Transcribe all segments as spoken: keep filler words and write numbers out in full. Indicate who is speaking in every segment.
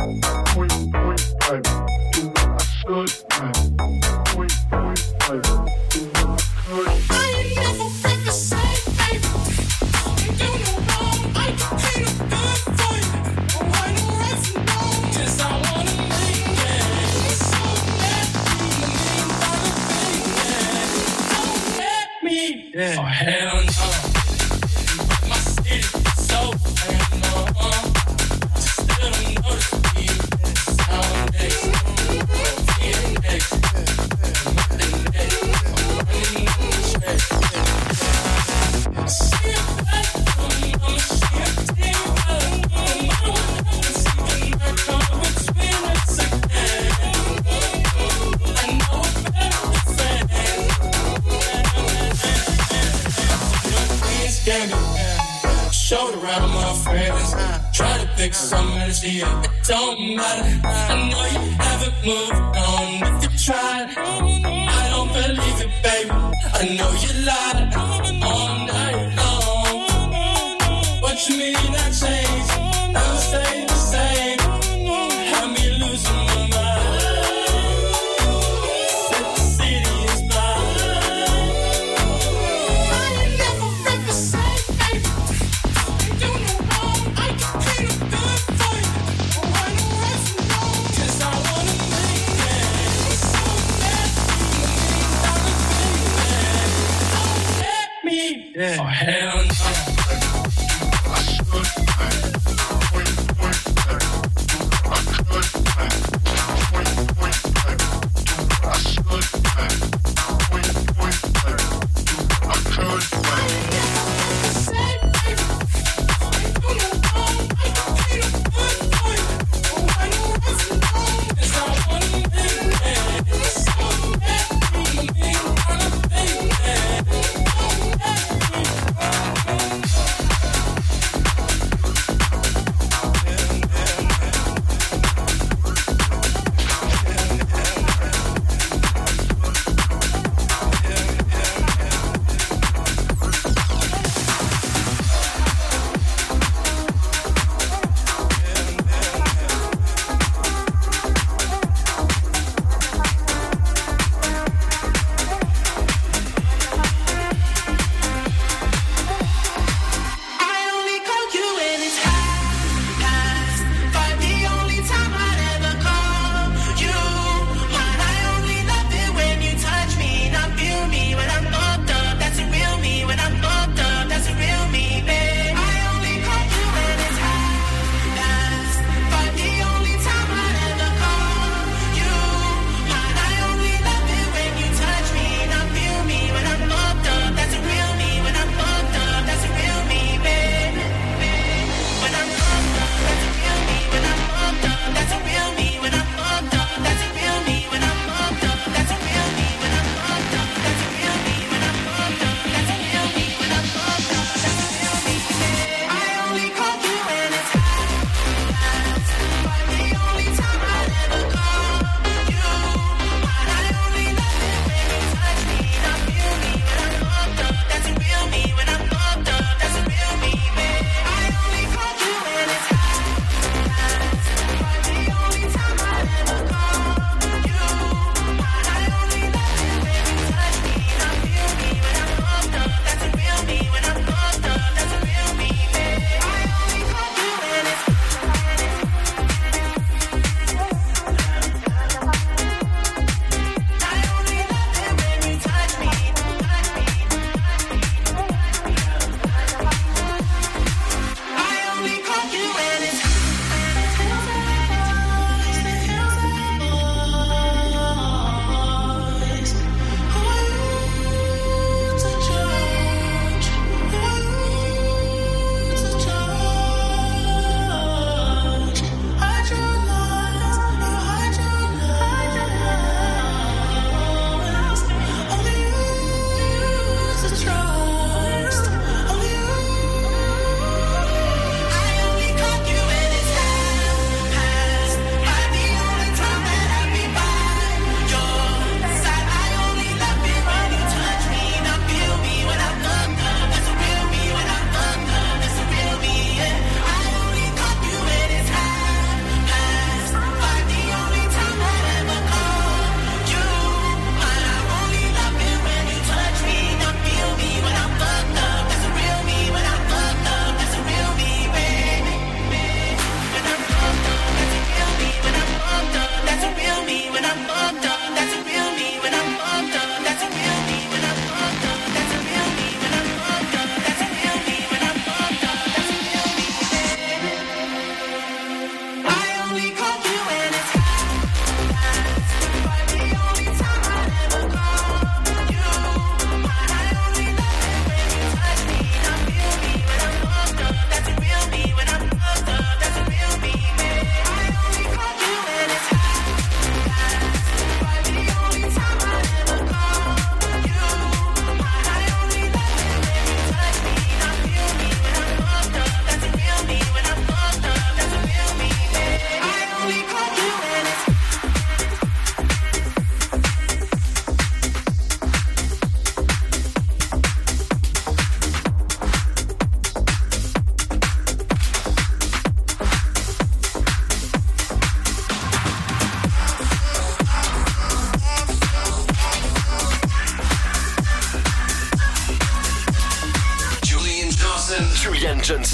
Speaker 1: Yeah. Oh, hell no. I should,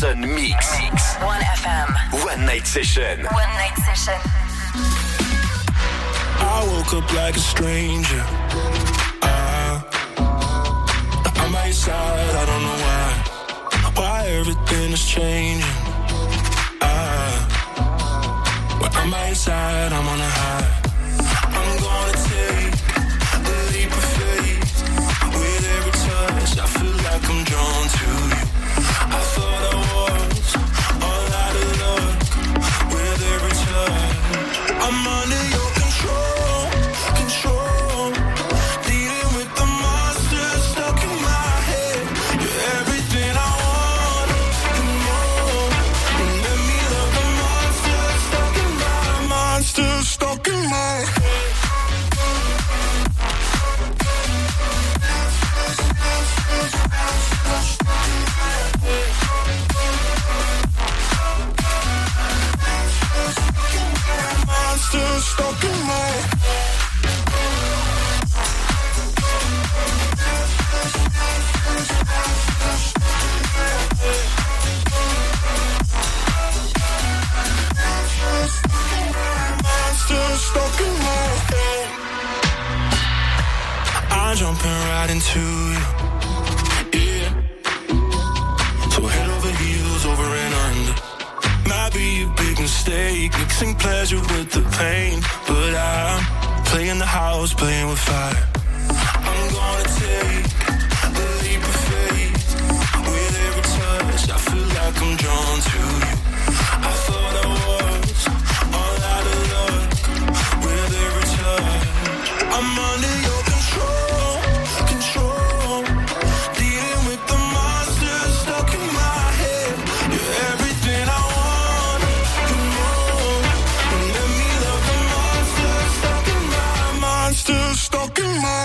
Speaker 1: Johnson Mix. Mix.
Speaker 2: one F M.
Speaker 1: One Night Session.
Speaker 2: One Night Session.
Speaker 3: I woke up like a stranger. Uh, I'm by your side, I don't know why. Why everything is changing. Uh, when I'm by your side, I'm on a high. I'm gonna take a leap of faith. With every touch, I feel like I'm drawn to you. I thought I was all out of luck. With every touch, I'm under your control, control. Dealing with the monsters stuck in my head. You're everything I want and more. And let me love the monsters stuck in my monsters stuck in my head. Monsters stuck in my head. Monsters stuck in my head. I'm jumping right into you, yeah. So head over heels, over and under. Might be a big mistake, mixing pleasure with the pain. But I'm playing the house, playing with fire. I'm gonna take a leap of faith. With every touch, I feel like I'm drawn to you. I thought I was all out of luck. With every touch, I'm under your control, control. Dealing with the monsters stuck in my head. You're everything I want and more. And let me love the monsters stuck in my monsters stuck in my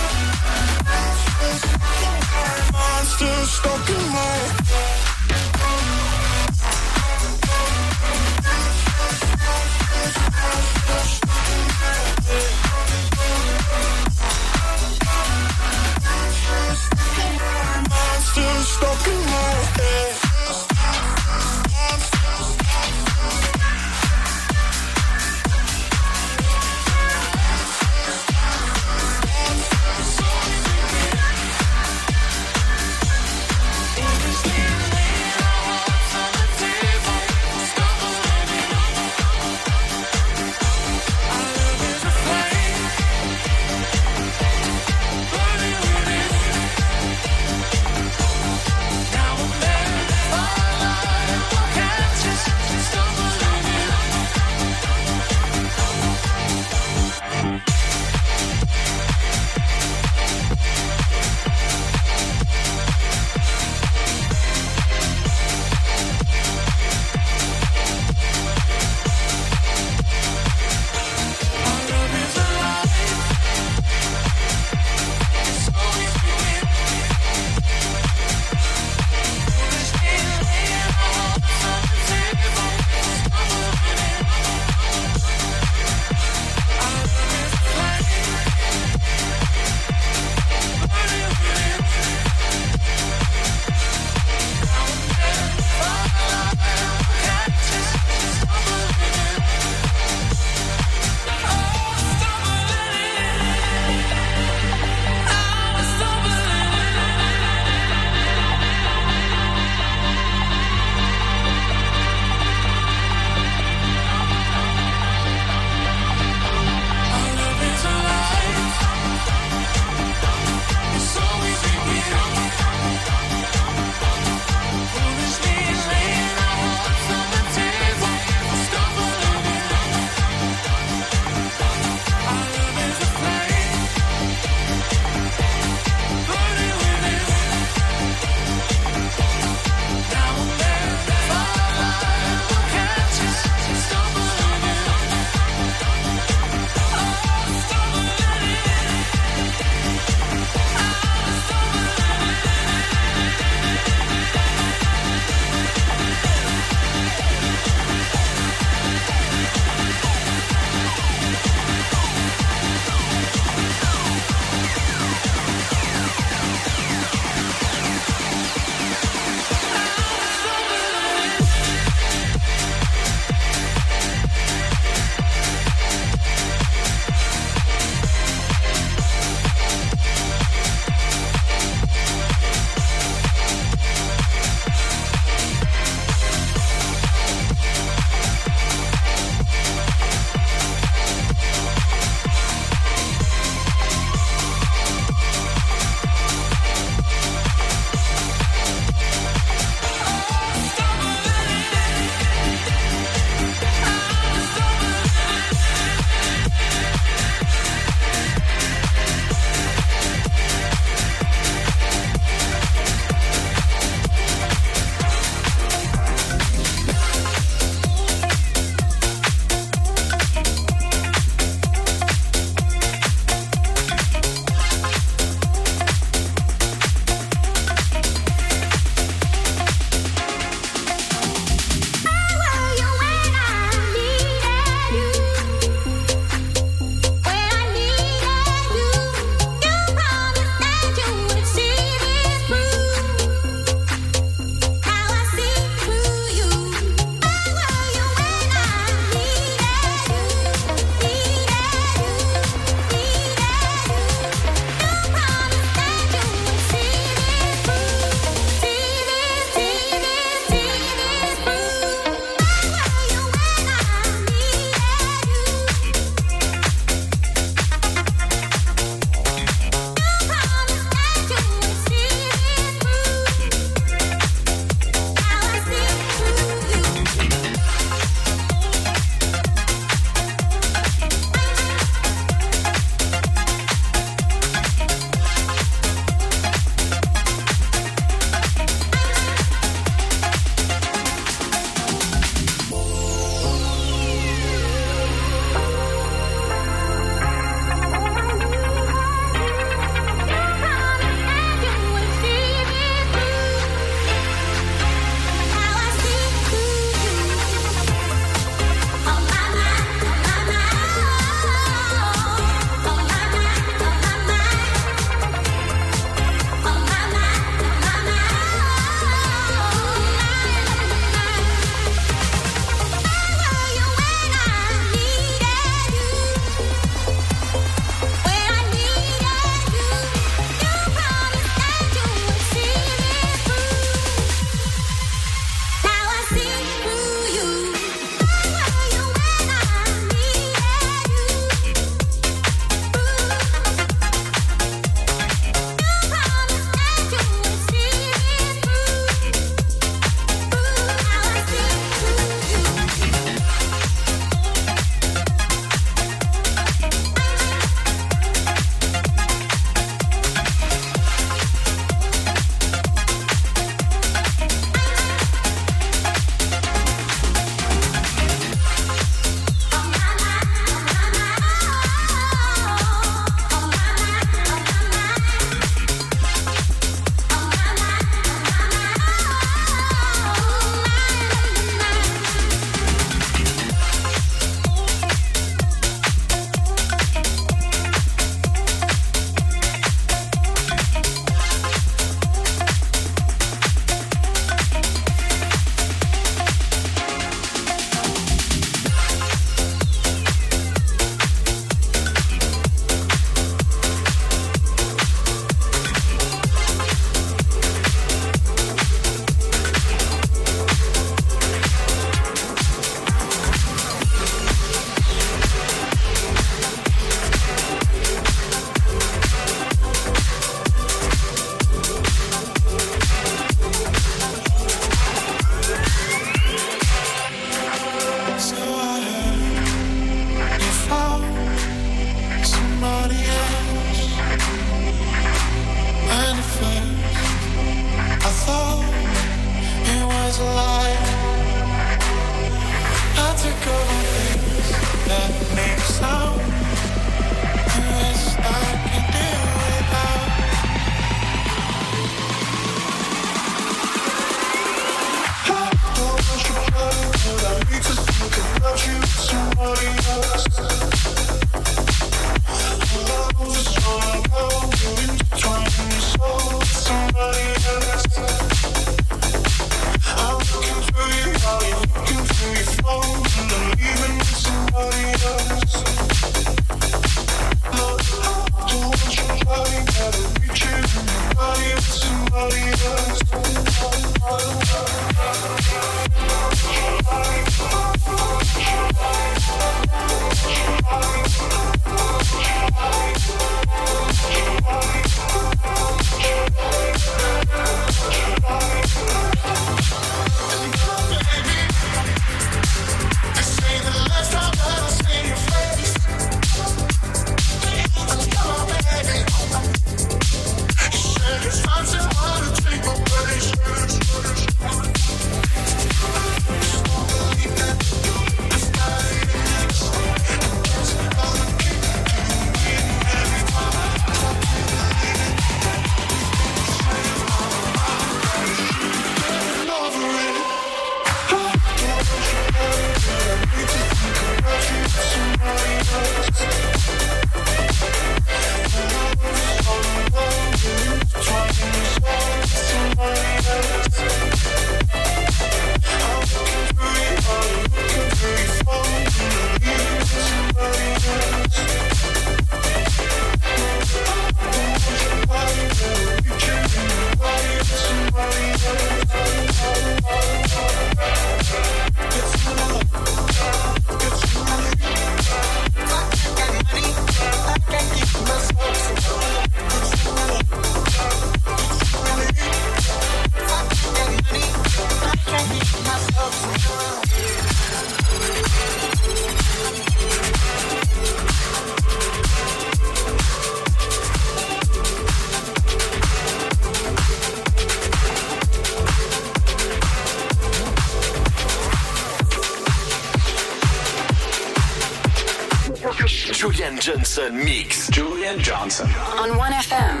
Speaker 1: Julian Johnson mix.
Speaker 2: Julian Johnson.
Speaker 4: On one F M.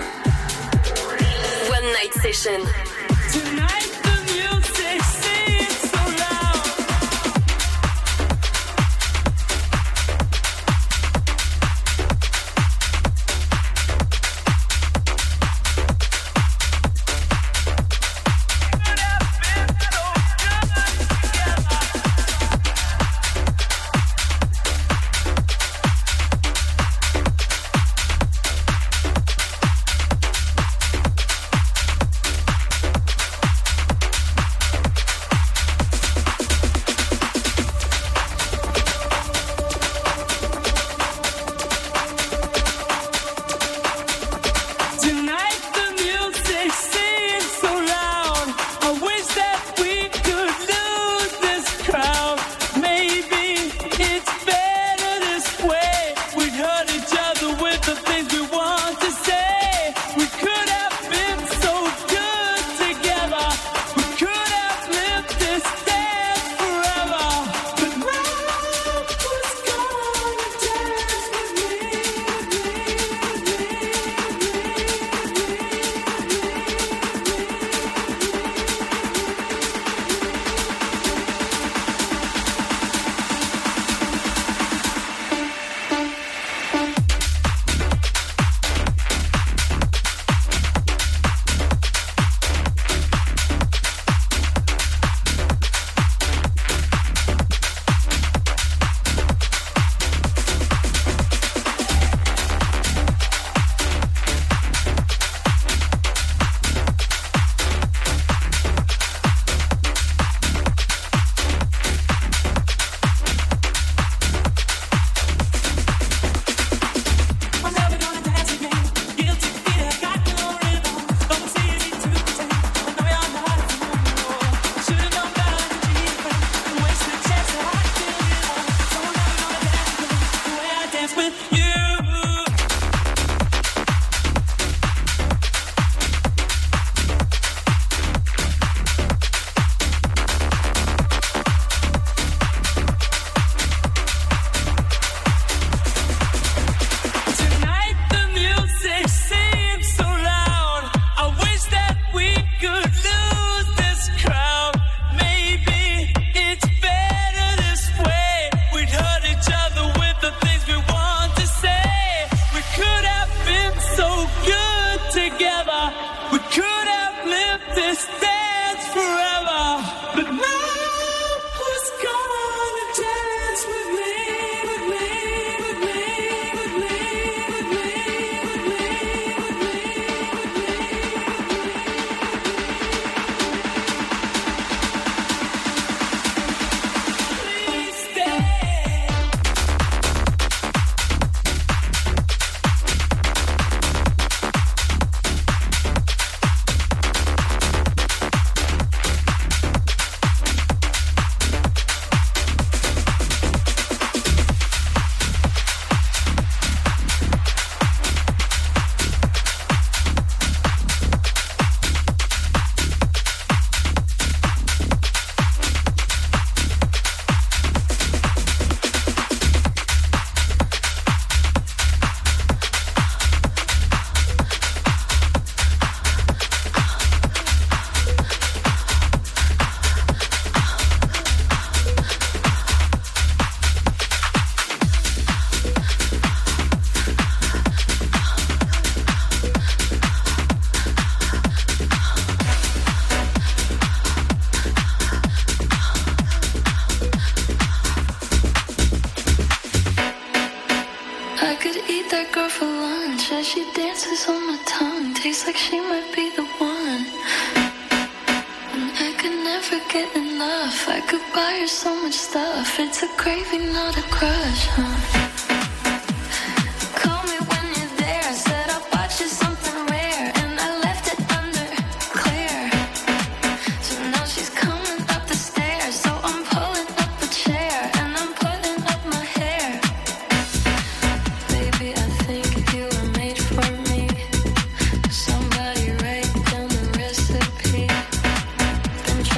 Speaker 4: One Night Session.
Speaker 5: Tonight the music seems so loud.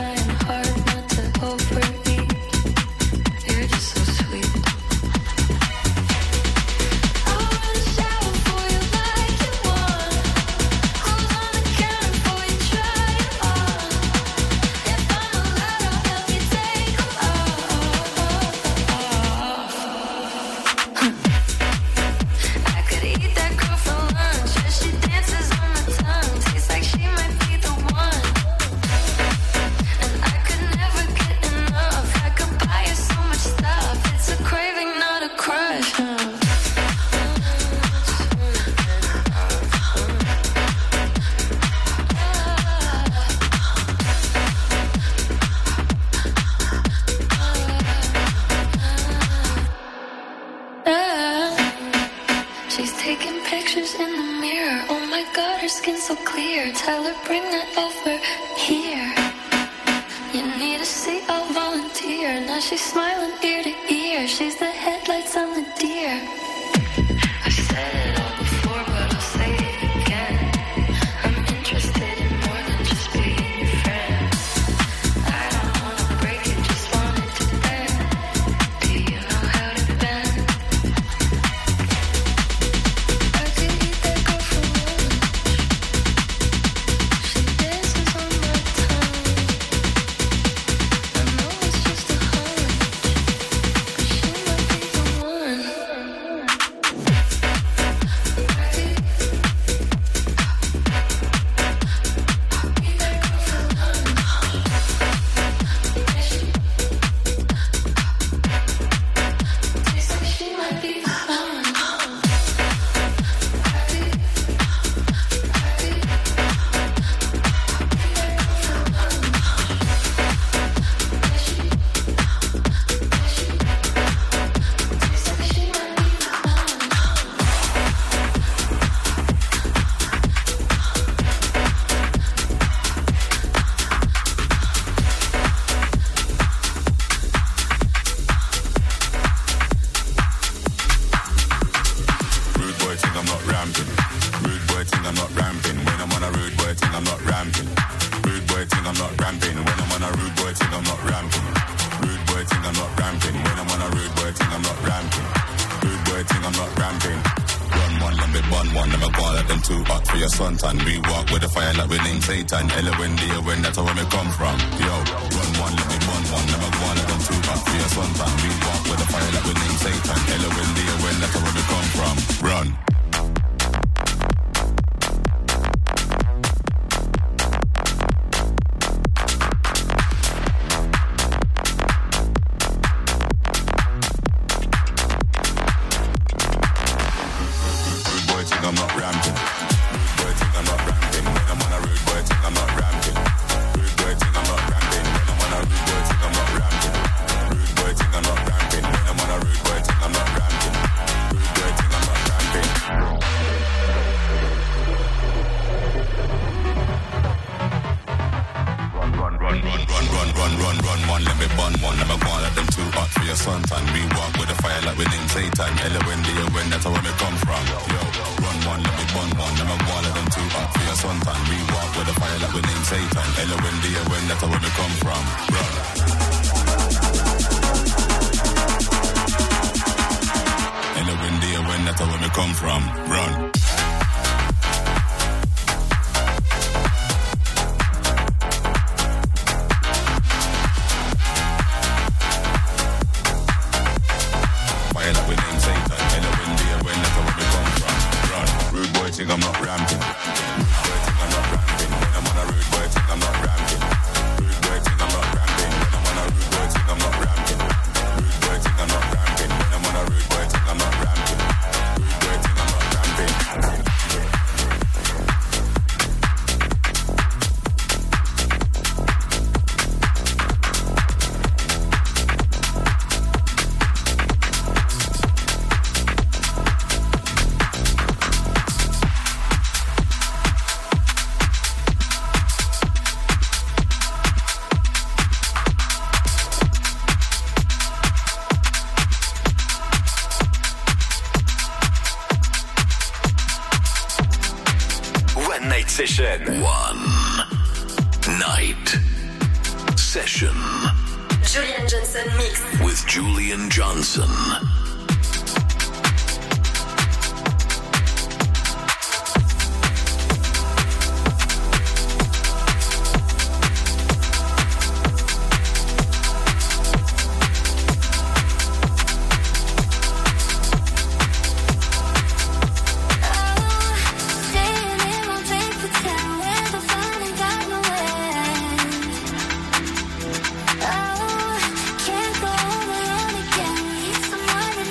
Speaker 6: You're just so sweet.
Speaker 2: her skin so clear. Tell her bring that over here. You need a seat, I'll volunteer. Now she's smiling ear to ear. She's the headlights on the deer. I've said it all before, but I'll say it again. I'm interested in more than just being your friend. I don't wanna break it, just want it to end. Do you know how to bend? I could eat that girl for lunch. She dances on my tongue. I know it's just a hunch, but she might be the one.
Speaker 6: Satan, Ella when they when that's where me come from. Yo, run one, let me run one, let me go on them two back for your son, time. We walk with a fire like we name Satan, Ella when they when that's where me come from. Run. Rude boy think I'm not ramping. Rude boy think I'm not ramping. When I'm on a rude boy think I'm not ramping. Rude boy think I'm not ramping. When I'm on a rude boy think I'm not ramping. Rude boy think I'm not ramping. When I'm on a rude boy think I'm not ramping. Rude boy think I'm not ramping. Run, run, run, run, run, run, run, run, run, one. Let me bun one. Let me go on let them too hot for your son, time. We walk with a fire like we name Satan. Ella when they when that's where me come from. Yo, run one, let me bun one. Let me go on let them too hot for your son, time. We walk with a fire like we name Satan. Ella when they when that's where me come from. Run. Ella when they when that's where me come from. Run. Fire like we name Satan. Ella when they when that's where me come from. Run. Rude boy think I'm not ramping. Rude boy think I'm not ramping. When I'm on a rude boy think I'm not ramping. Rude boy think I'm not ramping. When I'm on a rude boy think I'm not ramping. Rude boy think I'm not ramping. When I'm on a rude boy think I'm not ramping. Rude boy think I'm not ramping.
Speaker 1: One night session.
Speaker 7: One night session
Speaker 4: Julian Johnson mix.
Speaker 7: with Julian Johnson.
Speaker 2: Oh, can't go alone again. Need someone to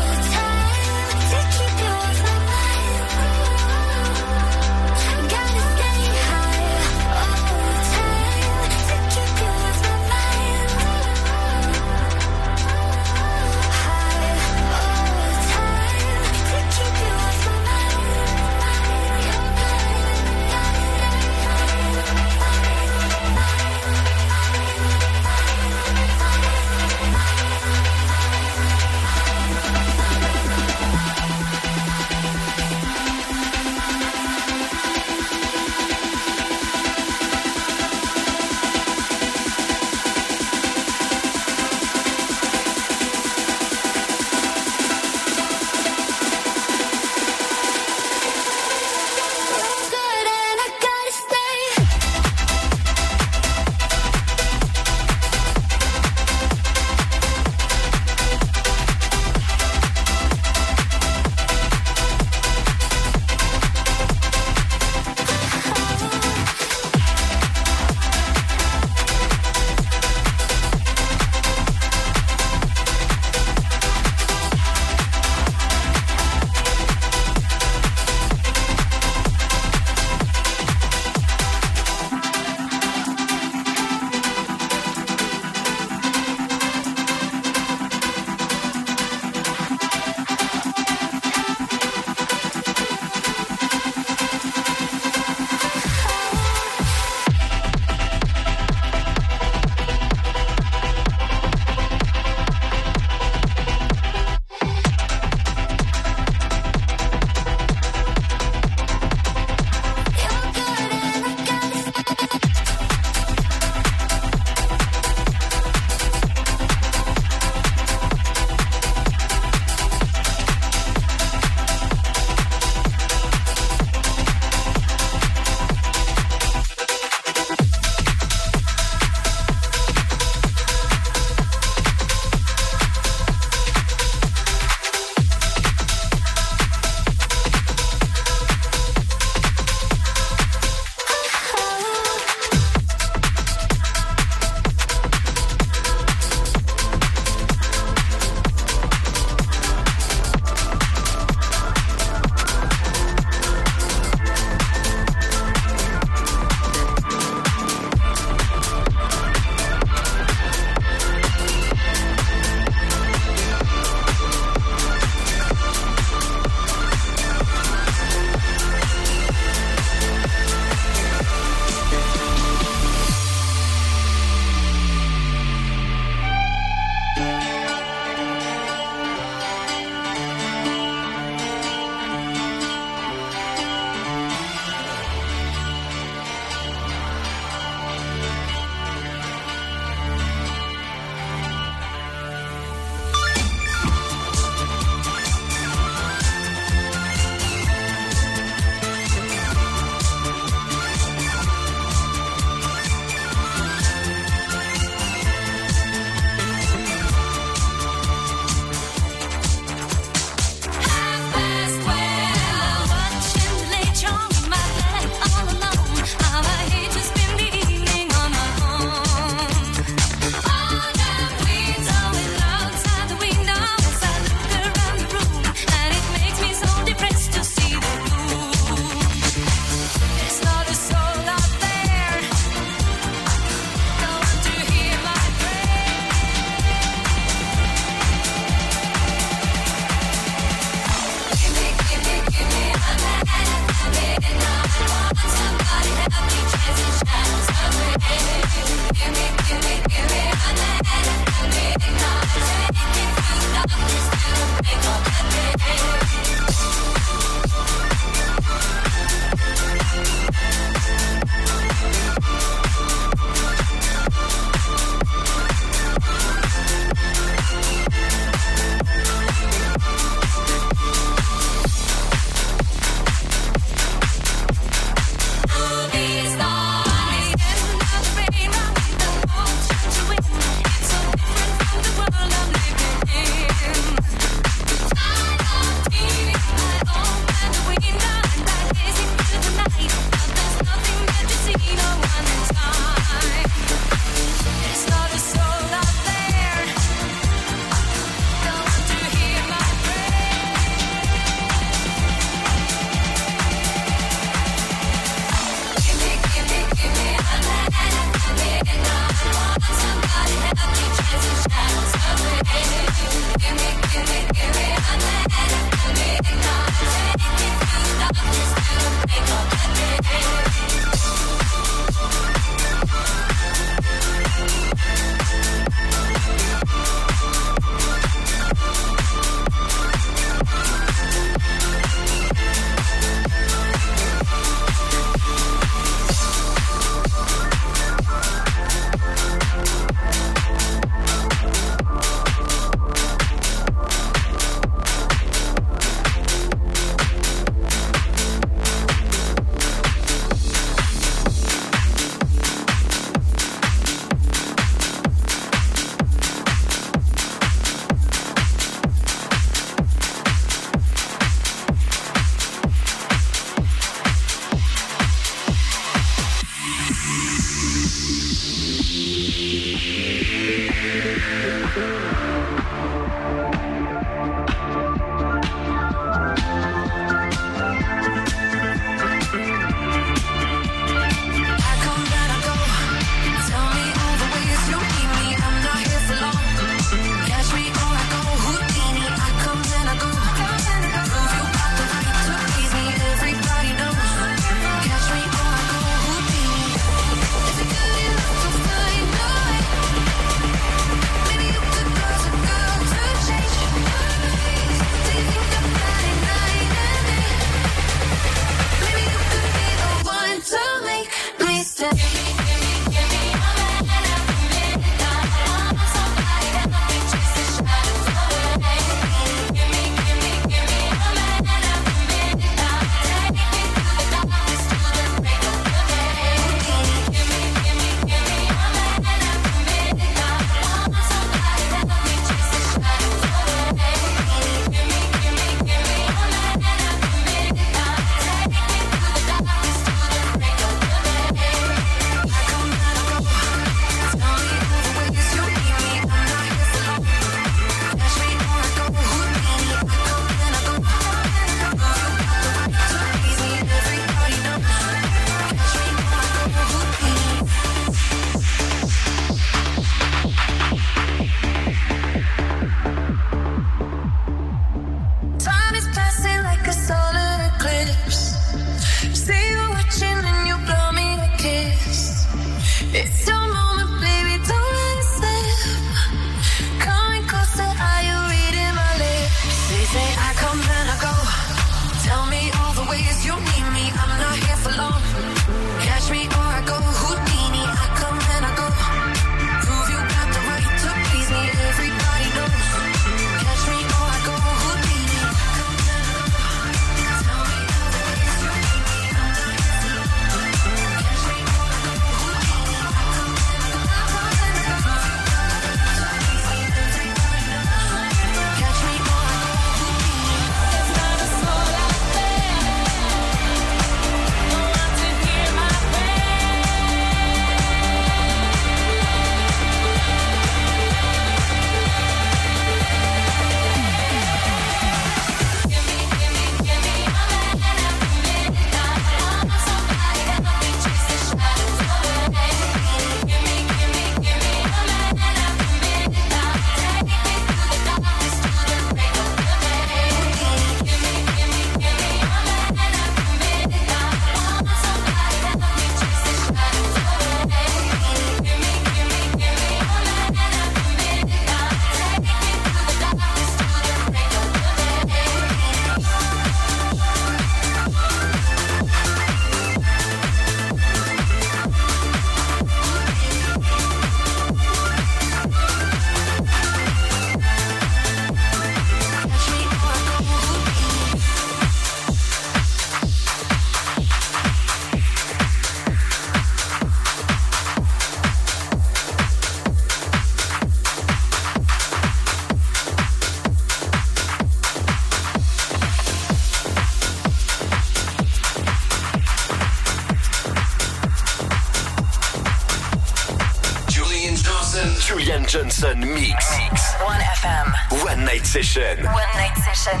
Speaker 1: Julian Johnson Mix. Mix.
Speaker 4: one F M.
Speaker 1: One Night Session.
Speaker 4: One Night Session.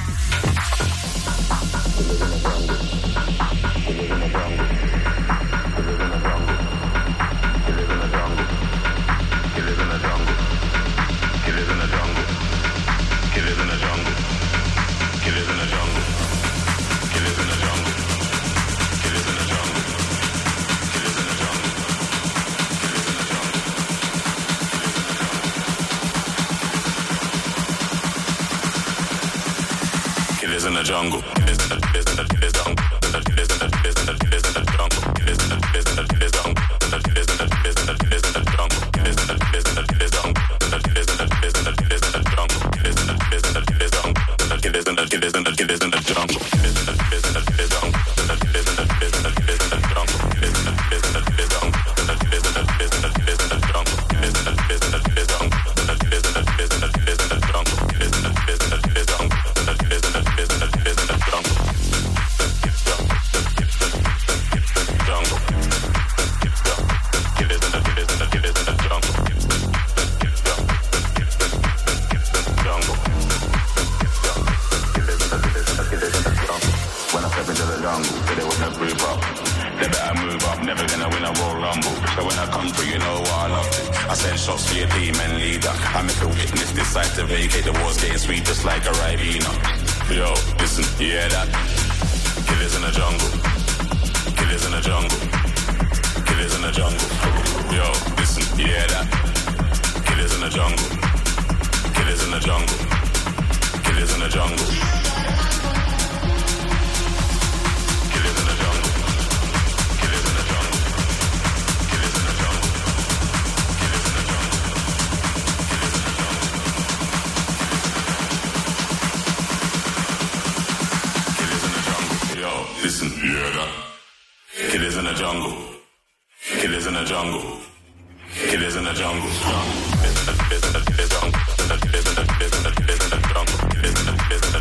Speaker 6: In the jungle, it is in the, it is in the, it is jungle, it is in the, it is in the, it is in the jungle, it is in the, it is in the, it is jungle, it is in the, it is in the, it is in the jungle, it is in the, it is in the, it is jungle, it is in the, it is in the, it is in the jungle, it is in the, it is in the, it is jungle, it is in the, it is in the, it is in the jungle, it is in the, it is in the, it is jungle, it is in the, it is in the, it is in the jungle, it is in the, it is in the, it is jungle, it is in the, it is in the, it is in the jungle, it is in the, it is in the, it is jungle, it is in the, it is in the, it is in the jungle, it is in the, it is in the, it is jungle, it is in the, it is in the, it is in the jungle. win a Royal Rumble. So when I come through, you know what I love to. I send shots for your team and leader. I make a witness decide to vacate. The war's getting sweet just like a Ribena. Yo, listen, you hear that? Killers in the jungle. Killers in the jungle. Killers in the jungle. Yo, listen, you hear that? Killers in the jungle. Killers in the jungle. Killers in the jungle. Killers in the jungle. Killers in the jungle. Killers in the jungle. Killers in the jungle. Killers in the jungle. Killers in the jungle. Yo, listen, you hear that? Killers in the jungle. Killers in the jungle. Killers in the jungle. Killers in the jungle. Killers in the jungle. Killers in the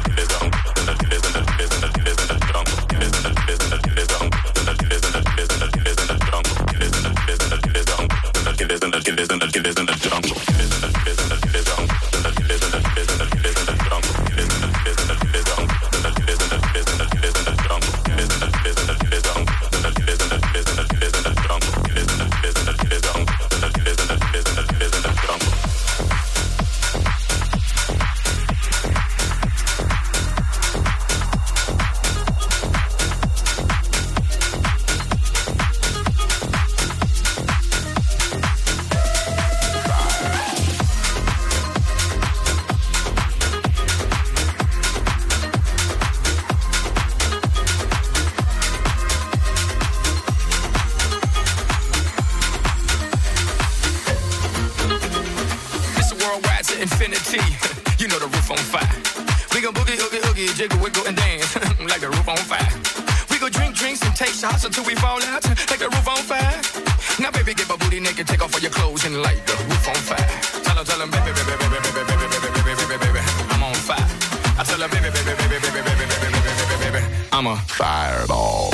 Speaker 8: until we fall out, like the roof on fire. Now, baby, get my booty naked, take off all your clothes and light the roof on fire. Tell her, tell her, baby, baby, baby, baby, baby, baby, baby, baby, baby, I'm on fire. I tell her, baby, baby, baby, baby, baby, baby, baby, baby, baby, I'm a fireball.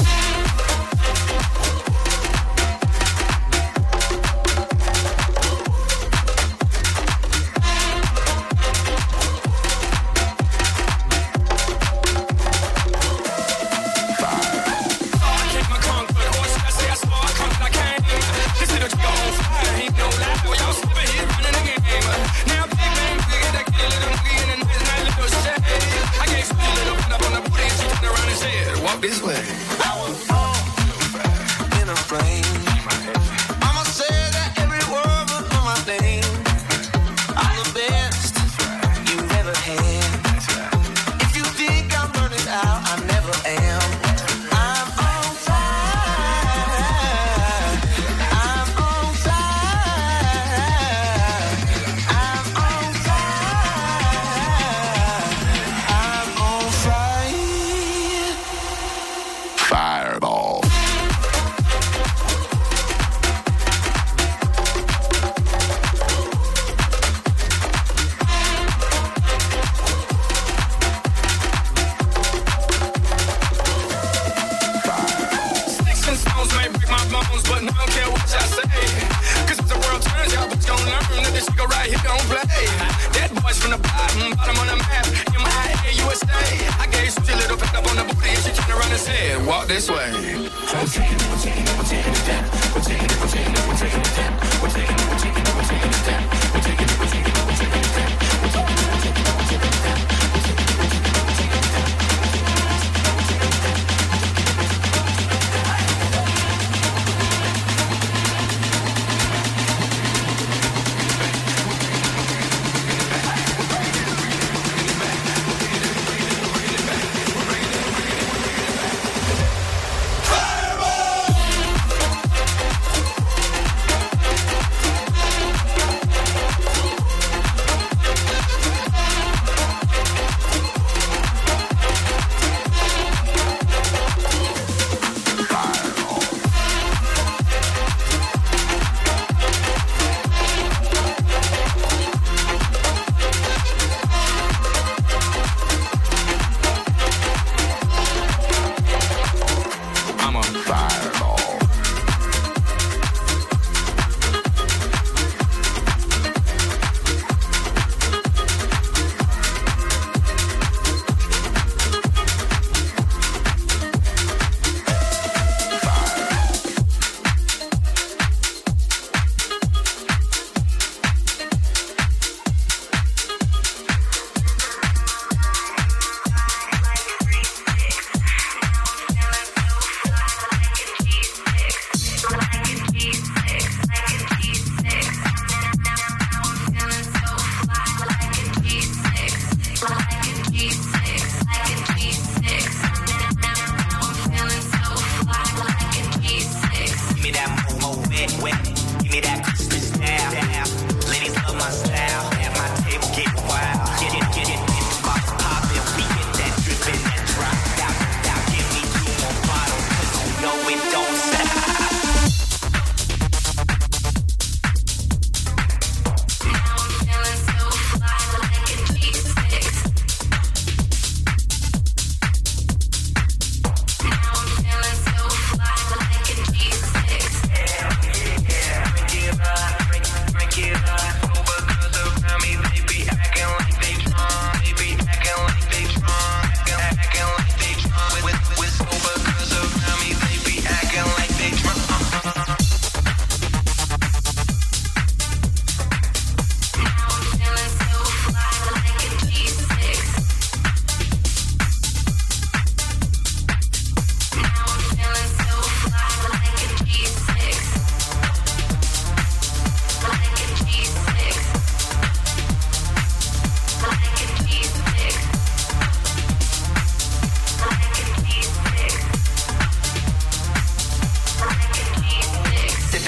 Speaker 8: This way. I was born in a flame. Mama said that every word was on my name. I'm the best you've ever had. If you think I'm burning out, I never am. I'm on fire. I'm on fire. I'm on fire. I'm on fire. Fireball. Sticks and stones may break my bones, but I don't care what y'all say. Cause if the world turns, y'all boys gon' learn that this nigga right here don't play. Dead boys from the bottom, bottom on the map. M I A U S A. I gave such a little pick up on the booty and she turned around and said, walk this way. We're taking it, we're taking it, we're taking it down. We're taking it, we're taking it, we're taking it down. We're taking it, we're taking it, we're taking it down. We're taking it, we're taking it, we're taking it down. We're taking it, we're taking it, we're taking it down. Fireball!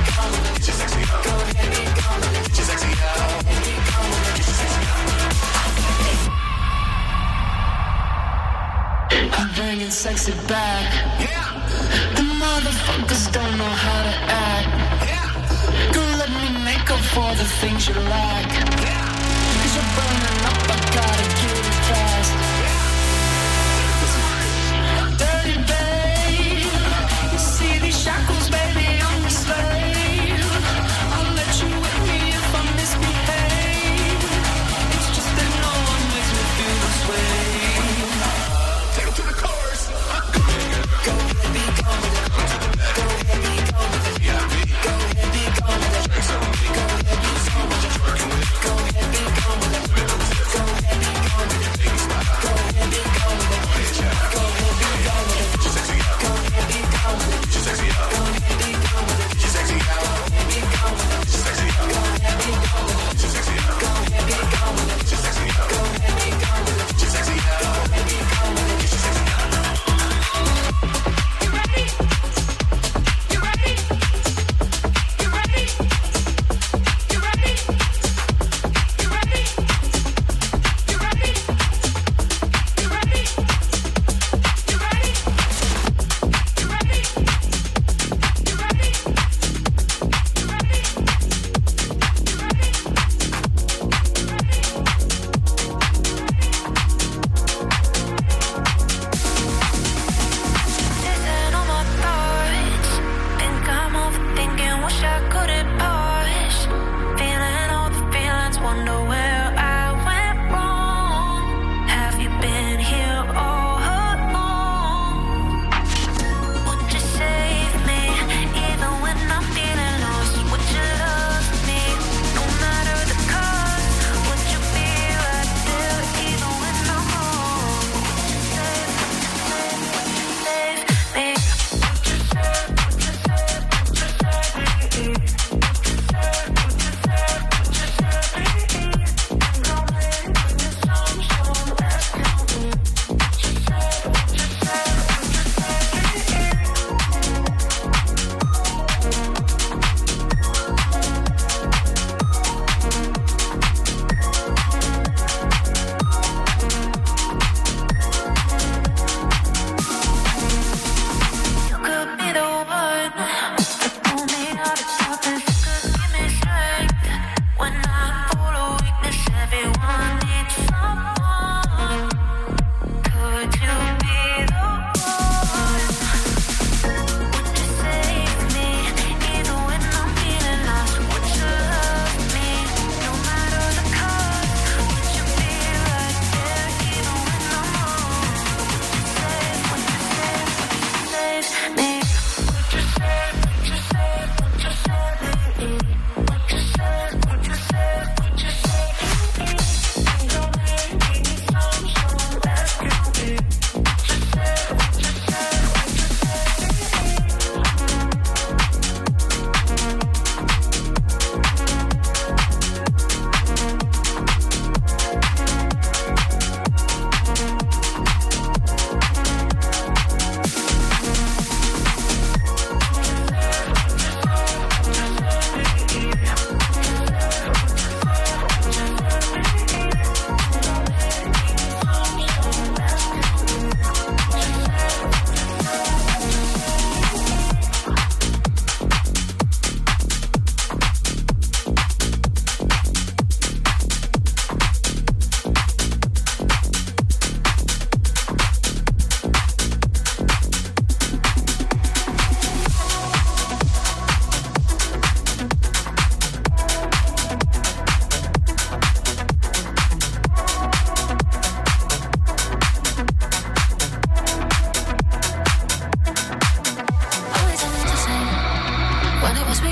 Speaker 9: Get your sexy up. Go ahead, be gone. Get your sexy up. Be gone. Get your sexy up. I'm bringing sexy back. Yeah. The motherfuckers don't know how to act. Yeah. Girl, let me make up for the things you lack. Yeah. Cause you're burning up, I gotta get it fast. Yeah. Dirty babe. You see these shackles, baby, I'm a slave. I'll let you with me if I misbehave. It's just that no one makes me feel this way. Take it to the chorus. Go ahead, be gone with it. Go ahead, be gone with it. Go ahead, be gone with it. Go ahead, be gone with it. Go ahead, be gone with it.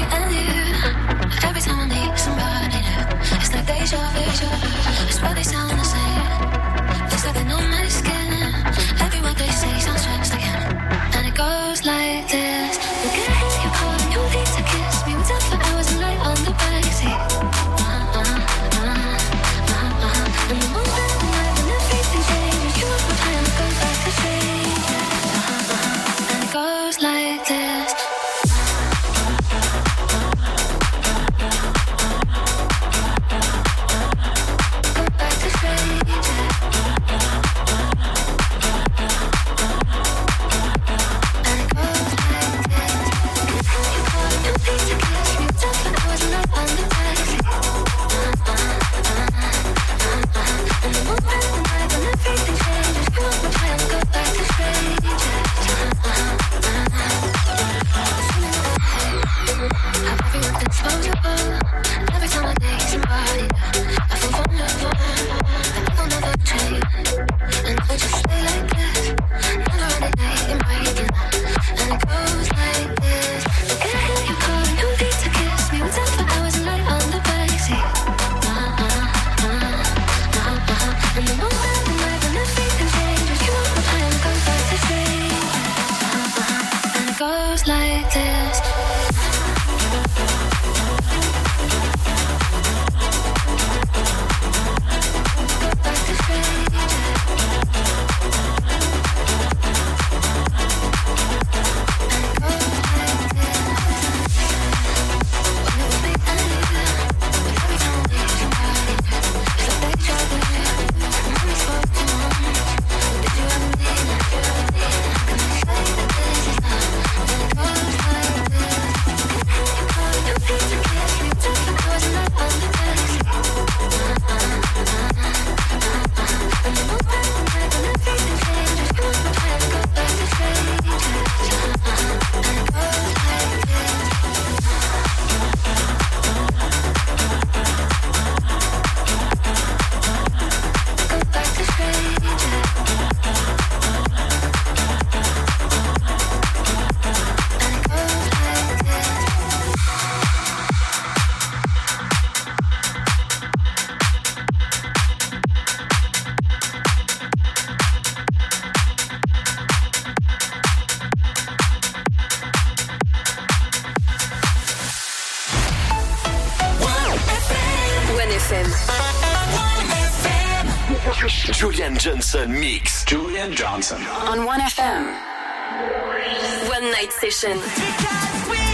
Speaker 2: and you. Every time I need somebody new, it's like deja vu. It's why they sound the same. It's like they know my skin. Every word they say sounds just like him. And it goes like this. You get hit, you call, you need to kiss me. We talk for hours and late on the backseat. Uh, uh, uh, uh, uh. And the moment of the night when everything changes, you know what time to go back to sleep. Uh, uh, and it goes like this.
Speaker 1: Julian Johnson mix.
Speaker 7: Julian Johnson
Speaker 4: on one F M. One night session.
Speaker 5: Because we